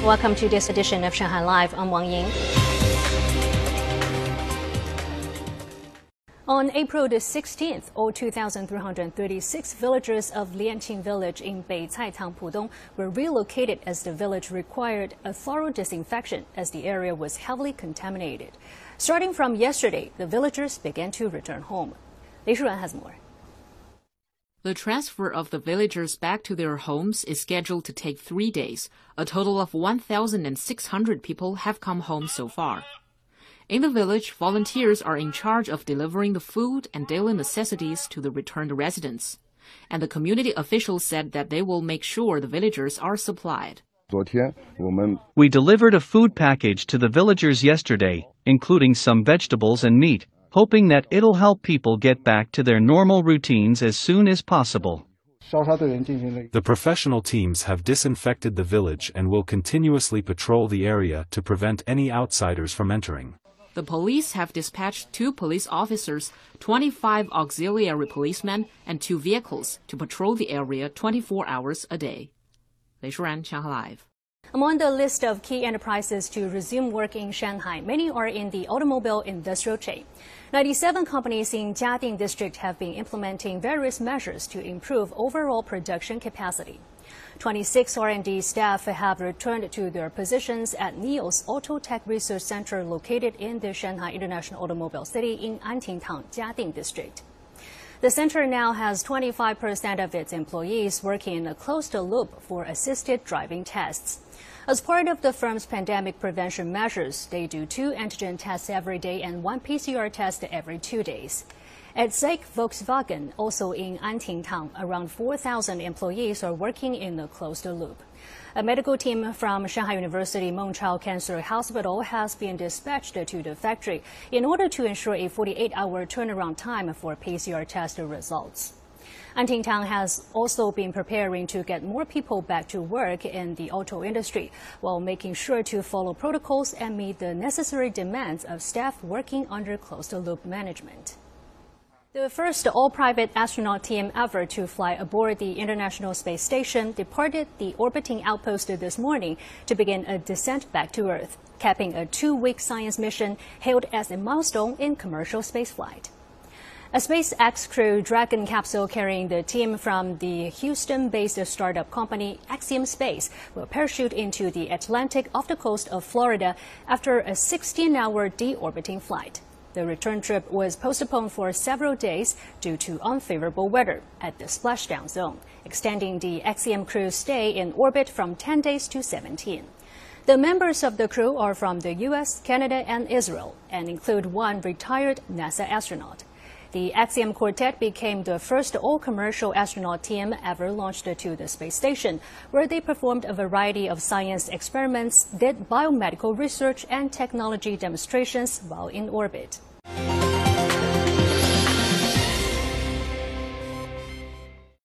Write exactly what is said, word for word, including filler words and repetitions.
Welcome to this edition of Shanghai Live. I'm Wang Ying. On April the sixteenth, all two thousand three hundred thirty-six villagers of Lianqing Village in Beicaitang, Pudong were relocated as the village required a thorough disinfection as the area was heavily contaminated. Starting from yesterday, the villagers began to return home. Li Shuran has more. The transfer of the villagers back to their homes is scheduled to take three days. A total of one thousand six hundred people have come home so far. In the village, volunteers are in charge of delivering the food and daily necessities to the returned residents. And the community officials said that they will make sure the villagers are supplied. We delivered a food package to the villagers yesterday, including some vegetables and meat, hoping that it'll help people get back to their normal routines as soon as possible. The professional teams have disinfected the village and will continuously patrol the area to prevent any outsiders from entering. The police have dispatched two police officers, twenty-five auxiliary policemen, and two vehicles to patrol the area twenty-four hours a day. Lei Shuran, Shanghai Live. Among the list of key enterprises to resume work in Shanghai, many are in the automobile industrial chain. ninety-seven companies in Jiading district have been implementing various measures to improve overall production capacity. twenty-six R and D staff have returned to their positions at NIO's Auto Tech Research Center located in the Shanghai International Automobile City in Antingtang, Jiading district. The center now has twenty-five percent of its employees working in a closed loop for assisted driving tests. As part of the firm's pandemic prevention measures, they do two antigen tests every day and one P C R test every two days. At SAIC Volkswagen, also in Antingtang, around four thousand employees are working in a closed loop. A medical team from Shanghai University Mengchao Cancer Hospital has been dispatched to the factory in order to ensure a forty-eight hour turnaround time for P C R test results. Antingtang has also been preparing to get more people back to work in the auto industry while making sure to follow protocols and meet the necessary demands of staff working under closed-loop management. The first all-private astronaut team ever to fly aboard the International Space Station departed the orbiting outpost this morning to begin a descent back to Earth, capping a two-week science mission hailed as a milestone in commercial spaceflight. A SpaceX Crew Dragon capsule carrying the team from the Houston-based startup company Axiom Space will parachute into the Atlantic off the coast of Florida after a sixteen hour deorbiting flight. The return trip was postponed for several days due to unfavorable weather at the splashdown zone, extending the Axiom Crew's stay in orbit from ten days to seventeen. The members of the crew are from the U S, Canada, and Israel, and include one retired NASA astronaut. The Axiom Quartet became the first all-commercial astronaut team ever launched to the space station, where they performed a variety of science experiments, did biomedical research, and technology demonstrations while in orbit.